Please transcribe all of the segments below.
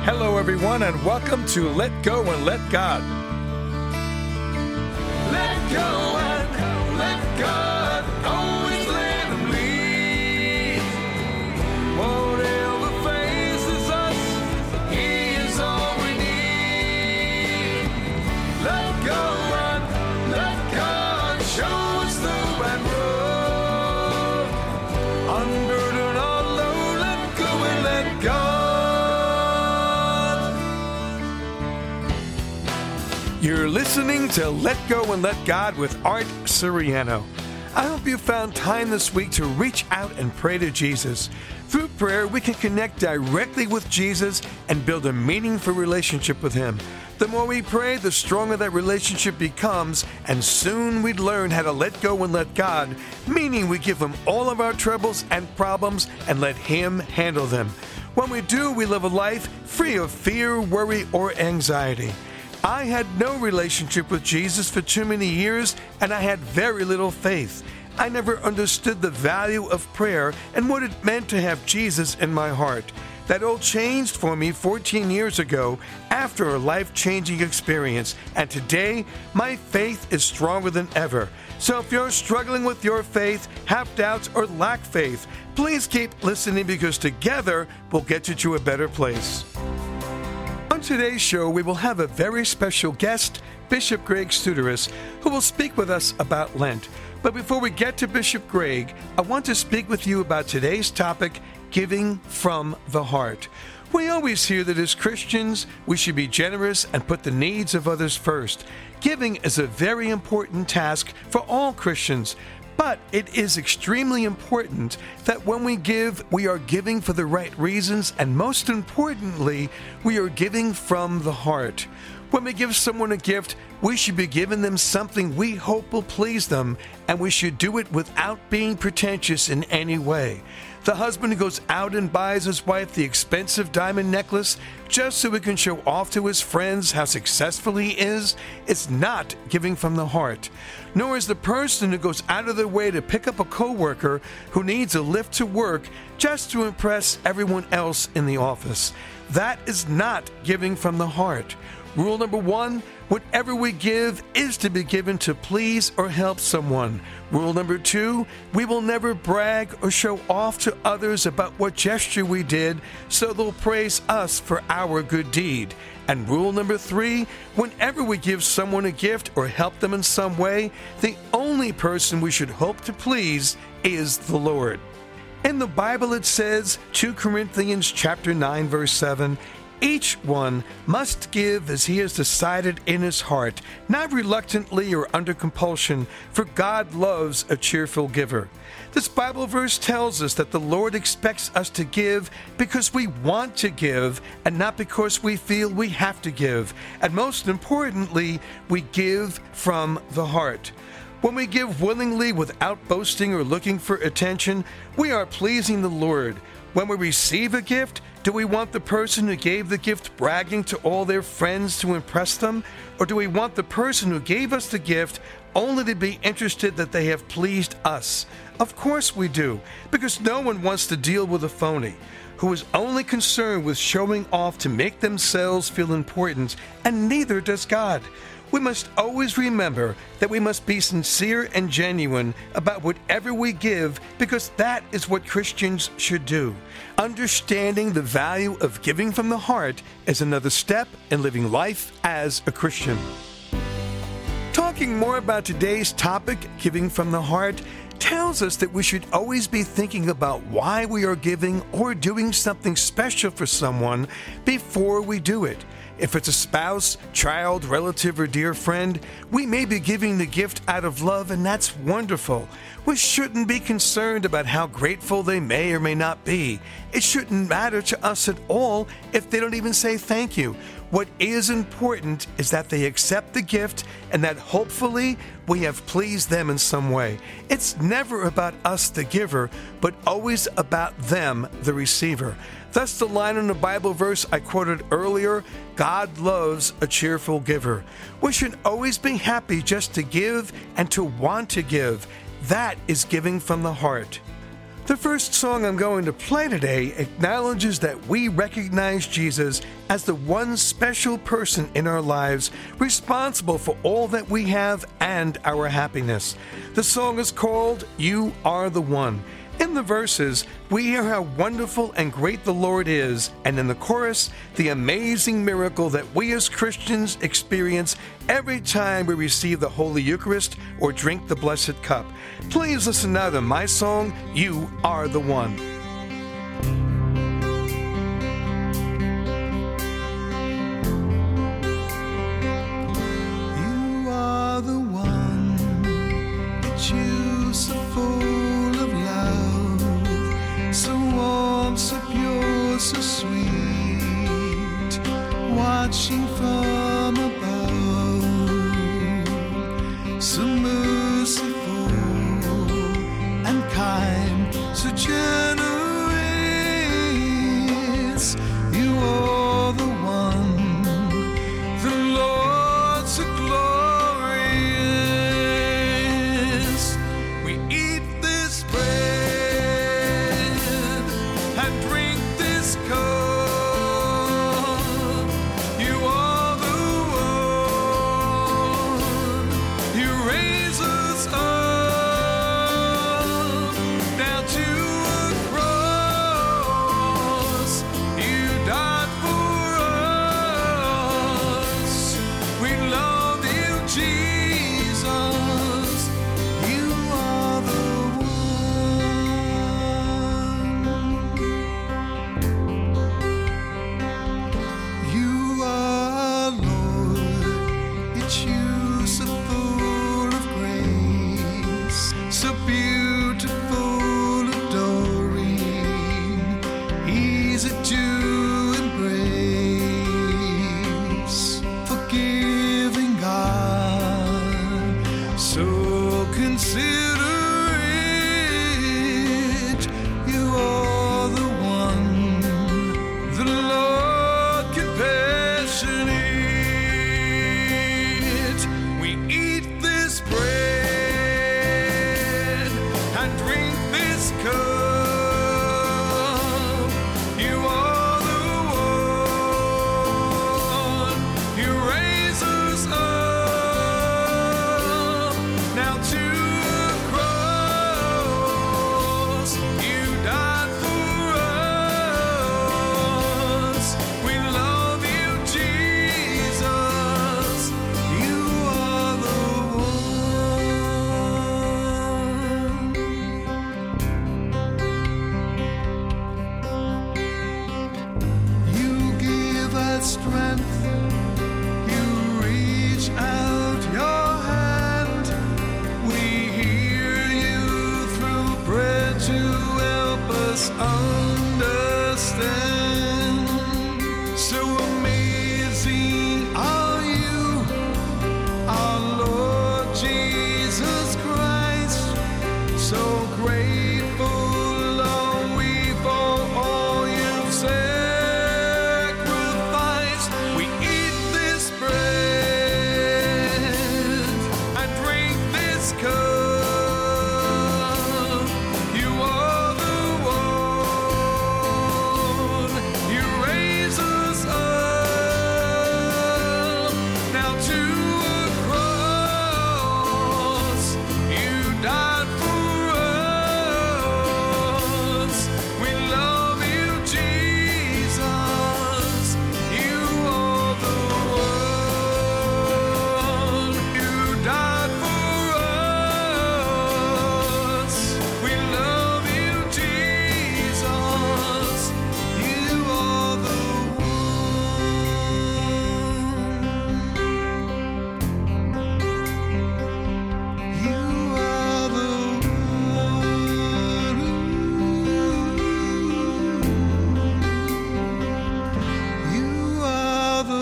Hello, everyone, and welcome to Let Go and Let God. Let go and let God, always let Him lead. Whatever faces us, He is all we need. Let go and let God show us the right road. Unburden our load, let go and let God. You're listening to Let Go and Let God with Art Siriano. I hope you found time this week to reach out and pray to Jesus. Through prayer, we can connect directly with Jesus and build a meaningful relationship with Him. The more we pray, the stronger that relationship becomes, and soon we'd learn how to let go and let God, meaning we give Him all of our troubles and problems and let Him handle them. When we do, we live a life free of fear, worry, or anxiety. I had no relationship with Jesus for too many years, and I had very little faith. I never understood the value of prayer and what it meant to have Jesus in my heart. That all changed for me 14 years ago after a life-changing experience, and today my faith is stronger than ever. So if you're struggling with your faith, have doubts, or lack faith, please keep listening, because together we'll get you to a better place. On today's show, we will have a very special guest, Bishop Greg Studeris, who will speak with us about Lent. But before we get to Bishop Greg, I want to speak with you about today's topic, giving from the heart. We always hear that as Christians, we should be generous and put the needs of others first. Giving is a very important task for all Christians. But it is extremely important that when we give, we are giving for the right reasons, and most importantly, we are giving from the heart. When we give someone a gift, we should be giving them something we hope will please them, and we should do it without being pretentious in any way. The husband who goes out and buys his wife the expensive diamond necklace just so he can show off to his friends how successful he is not giving from the heart. Nor is the person who goes out of their way to pick up a coworker who needs a lift to work just to impress everyone else in the office. That is not giving from the heart. Rule number 1, whatever we give is to be given to please or help someone. Rule number 2, we will never brag or show off to others about what gesture we did so they'll praise us for our good deed. And rule number 3, whenever we give someone a gift or help them in some way, the only person we should hope to please is the Lord. In the Bible it says, 2 Corinthians chapter 9, verse 7, each one must give as he has decided in his heart, not reluctantly or under compulsion, for God loves a cheerful giver. This Bible verse tells us that the Lord expects us to give because we want to give and not because we feel we have to give. And most importantly, we give from the heart. When we give willingly without boasting or looking for attention, we are pleasing the Lord. When we receive a gift, do we want the person who gave the gift bragging to all their friends to impress them? Or do we want the person who gave us the gift only to be interested that they have pleased us? Of course we do, because no one wants to deal with a phony who is only concerned with showing off to make themselves feel important, and neither does God. We must always remember that we must be sincere and genuine about whatever we give, because that is what Christians should do. Understanding the value of giving from the heart is another step in living life as a Christian. Talking more about today's topic, giving from the heart, tells us that we should always be thinking about why we are giving or doing something special for someone before we do it. If it's a spouse, child, relative, or dear friend, we may be giving the gift out of love, and that's wonderful. We shouldn't be concerned about how grateful they may or may not be. It shouldn't matter to us at all if they don't even say thank you. What is important is that they accept the gift and that hopefully we have pleased them in some way. It's never about us, the giver, but always about them, the receiver. Thus the line in the Bible verse I quoted earlier, God loves a cheerful giver. We should always be happy just to give and to want to give. That is giving from the heart. The first song I'm going to play today acknowledges that we recognize Jesus as the one special person in our lives responsible for all that we have and our happiness. The song is called You Are the One. In the verses, we hear how wonderful and great the Lord is, and in the chorus, the amazing miracle that we as Christians experience every time we receive the Holy Eucharist or drink the Blessed Cup. Please listen now to my song, You Are the One. You are the one, that you so full of love, so warm, so pure, so sweet, watching from above, so merciful and kind, so generous. You are the one, the Lord so glorious. We eat this bread and drink this cup. You are the one, you raise us up down to a cross. You died for us. We love you, Jesus. You are the one. You are Lord, it's you so full of grace, so beautiful, adoring, easy to embrace, forgiving God, so considerate. You are the one, the Lord compassionate. We eat this bread and drink this cup. You are the one, you raise us up now to a cross. You died for us. We love you, Jesus. You are the one. You give us strength. You reach out your hand. We hear you through prayer to help us understand. So amazing are you, our Lord Jesus Christ. So grateful are we for all you've sacrificed. We eat this bread and drink this cup. You are the one, you raise us up now to a cross. You died for us. We love you, Jesus. You are the one. You died for us. We love you, Jesus. You are the one. You are the one. You are the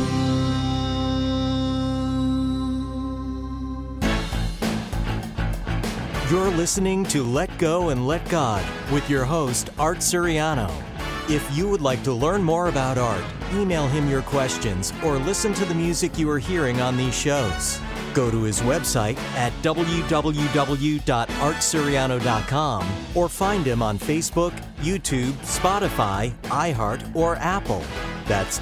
one. You're listening to Let Go and Let God with your host, Art Siriano. If you would like to learn more about Art, email him your questions or listen to the music you are hearing on these shows. Go to his website at www.artsiriano.com or find him on Facebook, YouTube, Spotify, iHeart, or Apple. That's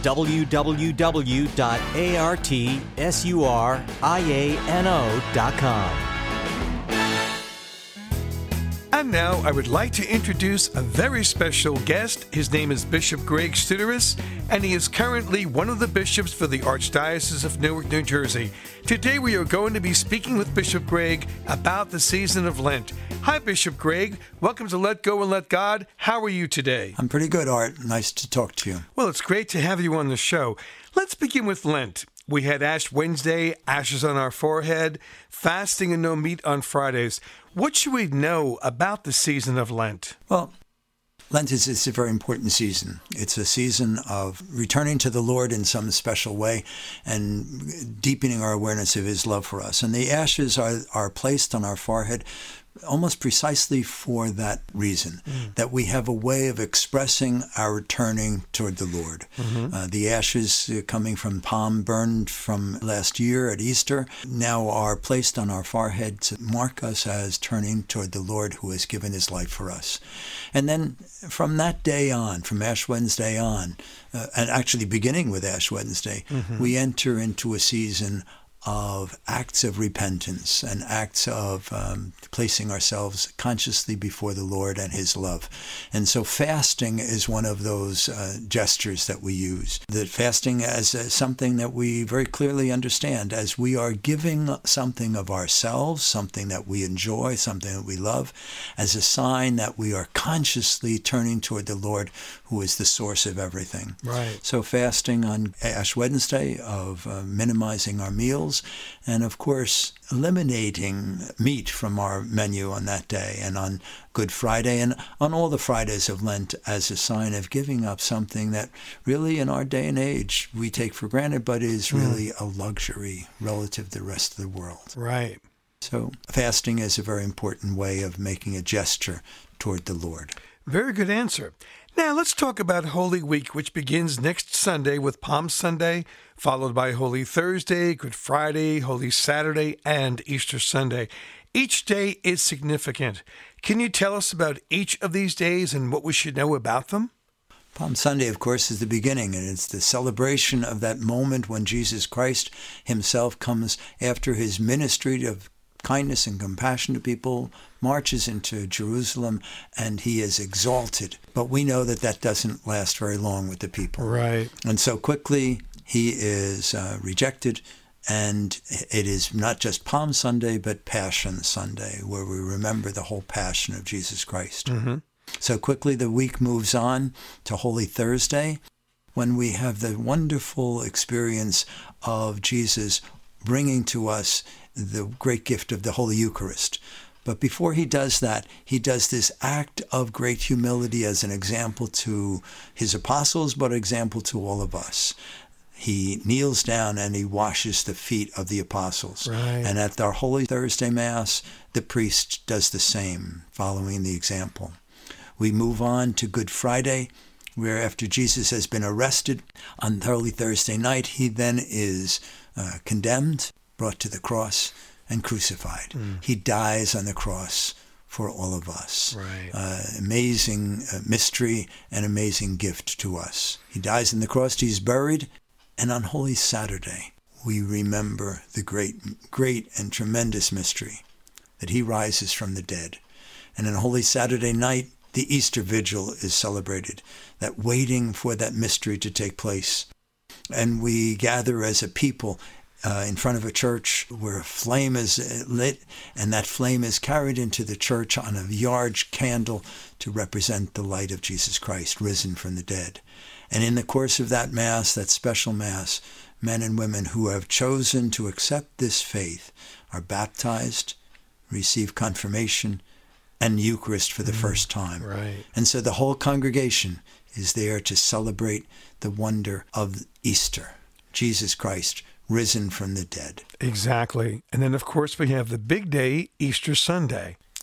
www.artsuriano.com. And now I would like to introduce a very special guest. His name is Bishop Greg Studeris, and he is currently one of the bishops for the Archdiocese of Newark, New Jersey. Today we are going to be speaking with Bishop Greg about the season of Lent. Hi, Bishop Greg. Welcome to Let Go and Let God. How are you today? I'm pretty good, Art. Nice to talk to you. Well, it's great to have you on the show. Let's begin with Lent. We had Ash Wednesday, ashes on our forehead, fasting and no meat on Fridays. What should we know about the season of Lent? Well, Lent is a very important season. It's a season of returning to the Lord in some special way and deepening our awareness of His love for us. And the ashes are placed on our forehead almost precisely for that reason, that we have a way of expressing our turning toward the Lord. The ashes coming from palm burned from last year at Easter now are placed on our forehead to mark us as turning toward the Lord who has given His life for us. And then from that day on, from Ash Wednesday on, and actually beginning with Ash Wednesday, we enter into a season of acts of repentance and acts of placing ourselves consciously before the Lord and His love. And so fasting is one of those gestures that we use. The fasting as something that we very clearly understand as we are giving something of ourselves, something that we enjoy, something that we love, as a sign that we are consciously turning toward the Lord who is the source of everything. Right. So fasting on Ash Wednesday of minimizing our meals, and of course eliminating meat from our menu on that day, and on Good Friday and on all the Fridays of Lent as a sign of giving up something that really in our day and age we take for granted but is really a luxury relative to the rest of the world. Right. So fasting is a very important way of making a gesture toward the Lord. Very good answer. Now let's talk about Holy Week, which begins next Sunday with Palm Sunday, followed by Holy Thursday, Good Friday, Holy Saturday, and Easter Sunday. Each day is significant. Can you tell us about each of these days and what we should know about them? Palm Sunday, of course, is the beginning, and it's the celebration of that moment when Jesus Christ Himself comes after His ministry of kindness and compassion to people, marches into Jerusalem, and He is exalted. But we know that that doesn't last very long with the people. Right. And so quickly He is rejected, and it is not just Palm Sunday, but Passion Sunday, where we remember the whole passion of Jesus Christ. So quickly the week moves on to Holy Thursday, when we have the wonderful experience of Jesus bringing to us the great gift of the Holy Eucharist. But before He does that, He does this act of great humility as an example to His apostles, but an example to all of us. He kneels down and He washes the feet of the apostles. Right. And at our Holy Thursday Mass, the priest does the same, following the example. We move on to Good Friday, where after Jesus has been arrested on Holy Thursday night, He then is condemned, brought to the cross, and crucified. He dies on the cross for all of us. Right. Amazing mystery and amazing gift to us. He dies on the cross, He's buried, and on Holy Saturday, we remember the great and tremendous mystery that He rises from the dead. And on Holy Saturday night, the Easter Vigil is celebrated, that waiting for that mystery to take place. And we gather as a people in front of a church where a flame is lit, and that flame is carried into the church on a large candle to represent the light of Jesus Christ, risen from the dead. And in the course of that Mass, that special Mass, men and women who have chosen to accept this faith are baptized, receive confirmation, and Eucharist for the first time. Right. And so the whole congregation is there to celebrate the wonder of Easter, Jesus Christ risen from the dead. Exactly. And then, of course, we have the big day, Easter Sunday.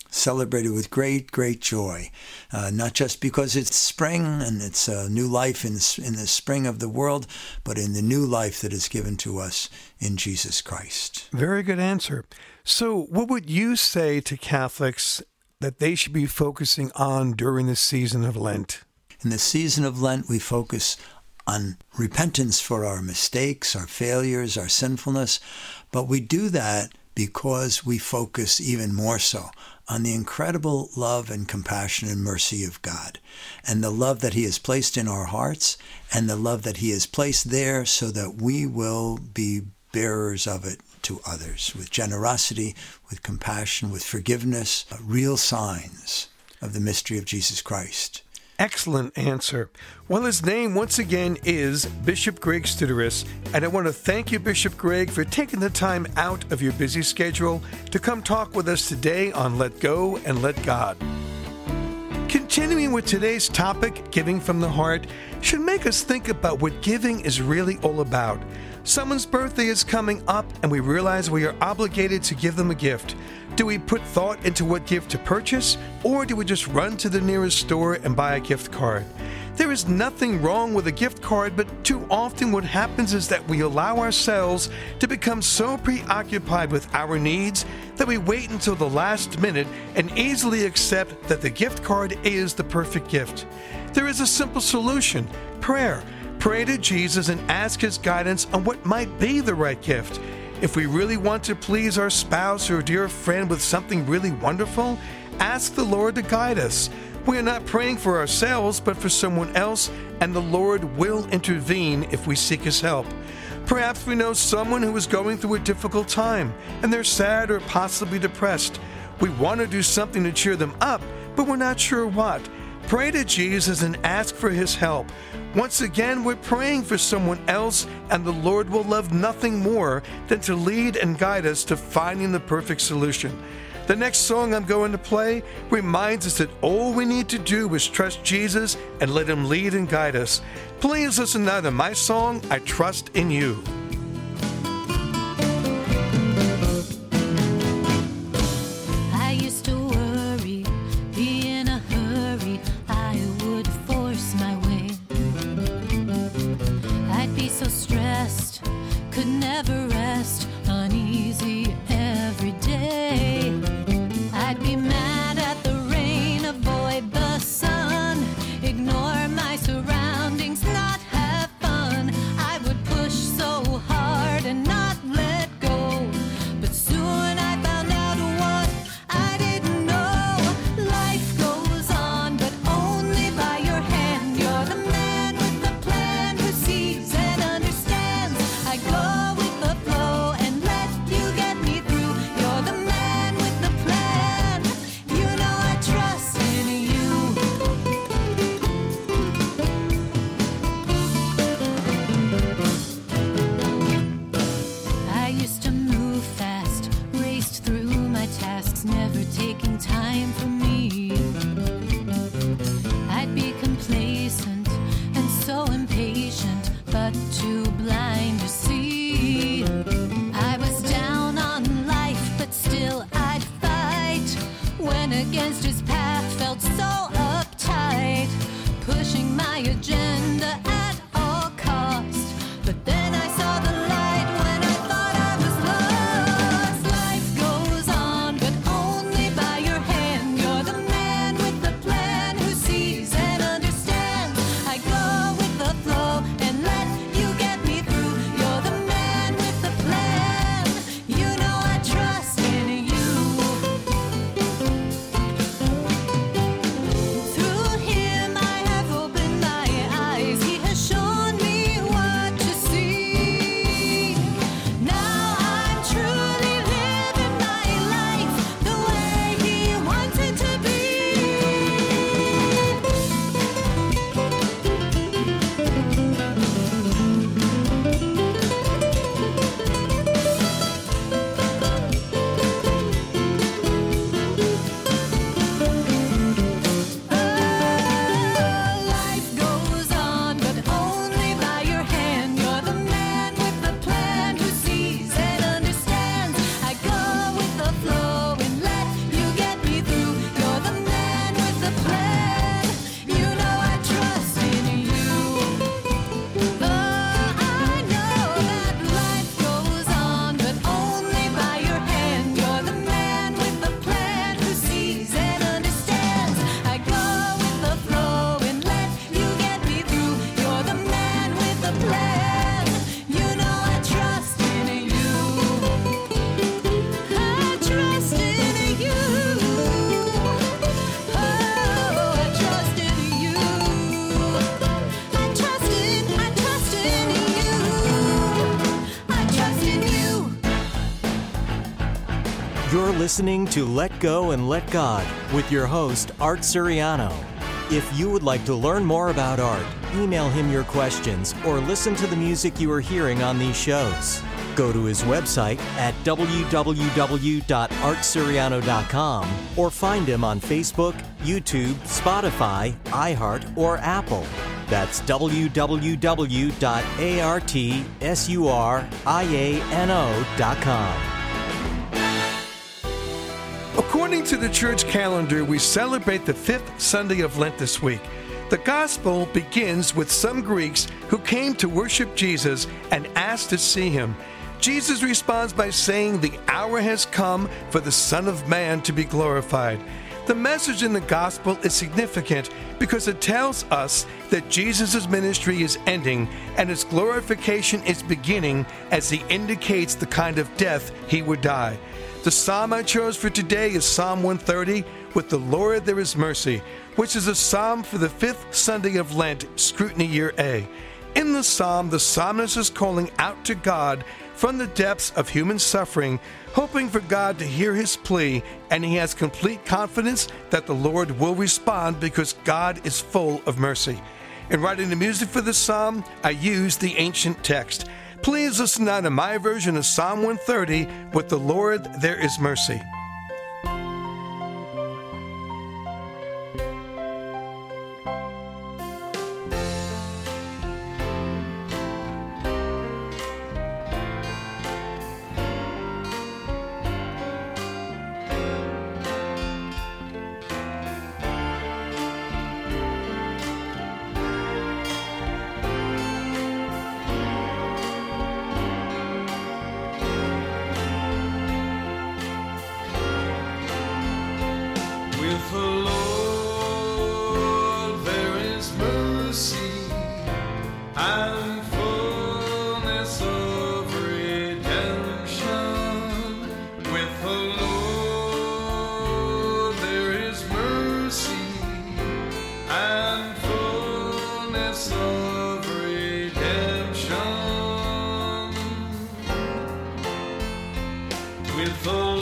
celebrated with great, great joy, not just because it's spring and it's a new life in the spring of the world, but in the new life that is given to us in Jesus Christ. Very good answer. So what would you say to Catholics that they should be focusing on during the season of Lent? In the season of Lent, we focus on repentance for our mistakes, our failures, our sinfulness, but we do that because we focus even more so on the incredible love and compassion and mercy of God, and the love that he has placed in our hearts, and the love that he has placed there so that we will be bearers of it to others, with generosity, with compassion, with forgiveness, real signs of the mystery of Jesus Christ. Excellent answer. Well, his name once again is Bishop Greg Studeris, and I want to thank you, Bishop Greg, for taking the time out of your busy schedule to come talk with us today on Let Go and Let God. Continuing with today's topic, giving from the heart, should make us think about what giving is really all about. Someone's birthday is coming up, and we realize we are obligated to give them a gift. Do we put thought into what gift to purchase, or do we just run to the nearest store and buy a gift card? There is nothing wrong with a gift card, but too often what happens is that we allow ourselves to become so preoccupied with our needs that we wait until the last minute and easily accept that the gift card is the perfect gift. There is a simple solution: prayer. Pray to Jesus and ask his guidance on what might be the right gift. If we really want to please our spouse or dear friend with something really wonderful, ask the Lord to guide us. We are not praying for ourselves, but for someone else, and the Lord will intervene if we seek his help. Perhaps we know someone who is going through a difficult time, and they're sad or possibly depressed. We want to do something to cheer them up, but we're not sure what. Pray to Jesus and ask for his help. Once again, we're praying for someone else, and the Lord will love nothing more than to lead and guide us to finding the perfect solution. The next song I'm going to play reminds us that all we need to do is trust Jesus and let him lead and guide us. Please listen now to my song, I Trust in You. You get listening to Let Go and Let God with your host, Art Suriano. If you would like to learn more about Art, email him your questions or listen to the music you are hearing on these shows. Go to his website at www.artsuriano.com or find him on Facebook, YouTube, Spotify, iHeart, or Apple. That's www.artsuriano.com. According to the church calendar, we celebrate the 5th Sunday of Lent this week. The Gospel begins with some Greeks who came to worship Jesus and asked to see him. Jesus responds by saying, "The hour has come for the Son of Man to be glorified." The message in the Gospel is significant because it tells us that Jesus' ministry is ending and his glorification is beginning as he indicates the kind of death he would die. The psalm I chose for today is Psalm 130, "With the Lord there is mercy," which is a psalm for the 5th Sunday of Lent, Scrutiny Year A. In the psalm, the psalmist is calling out to God from the depths of human suffering, hoping for God to hear his plea, and he has complete confidence that the Lord will respond because God is full of mercy. In writing the music for this psalm, I used the ancient text. Please listen now to my version of Psalm 130, "With the Lord there is mercy." With the Lord there is mercy and fullness of redemption. With the Lord there is mercy and fullness of redemption. With the Lord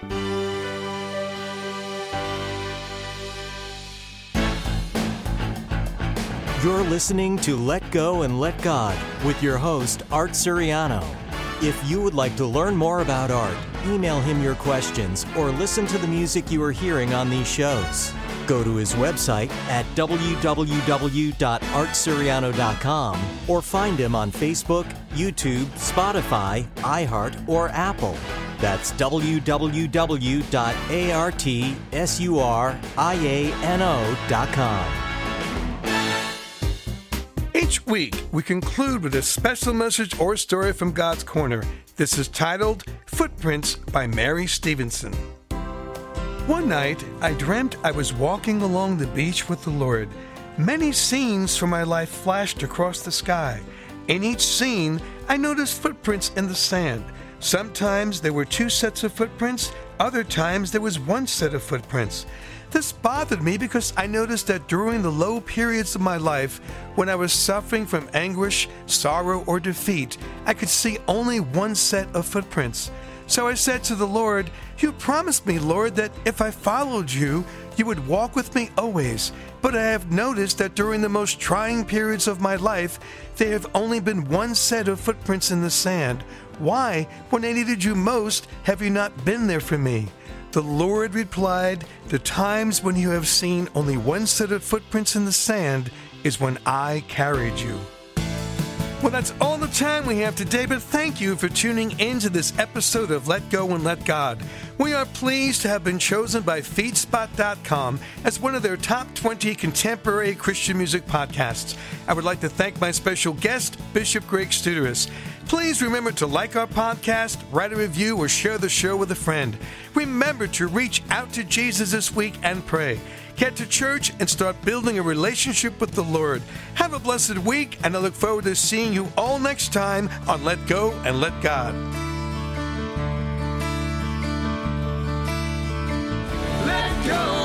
You're listening to Let Go and Let God with your host, Art Suriano. If you would like to learn more about Art, email him your questions or listen to the music you are hearing on these shows. Go to his website at www.artsuriano.com or find him on Facebook, YouTube, Spotify, iHeart, or Apple. That's www.artsuriano.com. Each week, we conclude with a special message or story from God's Corner. This is titled Footprints by Mary Stevenson. One night, I dreamt I was walking along the beach with the Lord. Many scenes from my life flashed across the sky. In each scene, I noticed footprints in the sand. Sometimes there were 2 sets of footprints, other times there was 1 set of footprints. This bothered me because I noticed that during the low periods of my life, when I was suffering from anguish, sorrow, or defeat, I could see only 1 set of footprints. So I said to the Lord, "You promised me, Lord, that if I followed you, you would walk with me always. But I have noticed that during the most trying periods of my life, there have only been 1 set of footprints in the sand. Why, when I needed you most, have you not been there for me?" The Lord replied, "The times when you have seen only 1 set of footprints in the sand is when I carried you." Well, that's all the time we have today, but thank you for tuning in to this episode of Let Go and Let God. We are pleased to have been chosen by Feedspot.com as one of their top 20 contemporary Christian music podcasts. I would like to thank my special guest, Bishop Greg Studeris. Please remember to like our podcast, write a review, or share the show with a friend. Remember to reach out to Jesus this week and pray. Get to church and start building a relationship with the Lord. Have a blessed week, and I look forward to seeing you all next time on Let Go and Let God. Let go.